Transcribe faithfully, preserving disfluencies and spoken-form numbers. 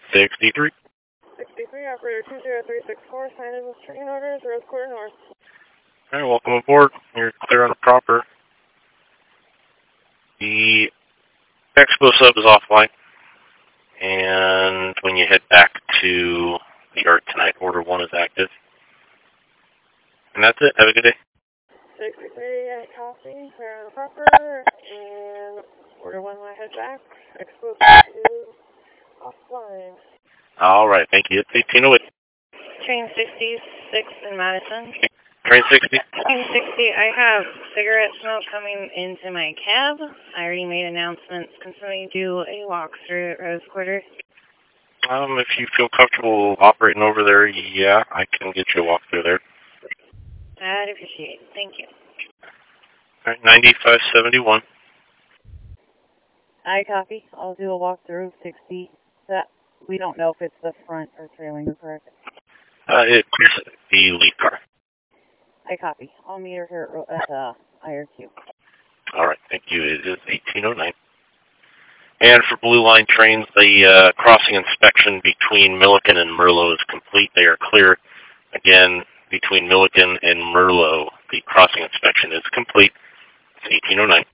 sixty-three. sixty-three, operator two zero three six four, signed with train orders, Rose Quarter North. All right, welcome aboard. You're clear on the proper. The Expo sub is offline. And when you head back to the yard tonight, order one is active. And that's it. Have a good day. sixty-three, I copy, clear on the proper, and order one when I head back. Expo is offline. All right, thank you. It's eighteen oh eight. Train sixty-six in Madison. Train sixty. Train sixty, I have cigarette smoke coming into my cab. I already made announcements. Can somebody do a walkthrough at Rose Quarter? Um, if you feel comfortable operating over there, yeah, I can get you a walkthrough there. I'd appreciate it. Thank you. All right, ninety-five seventy-one. I copy. I'll do a walkthrough of sixty. That we don't know if it's the front or trailing, correct? Uh, it's the lead car. I copy. I'll meet her here at uh, I R Q. All right, thank you. It is eighteen oh nine. And for Blue Line trains, the uh, crossing inspection between Milliken and Merlot is complete. They are clear. Again, between Milliken and Merlot, the crossing inspection is complete. It's eighteen oh nine.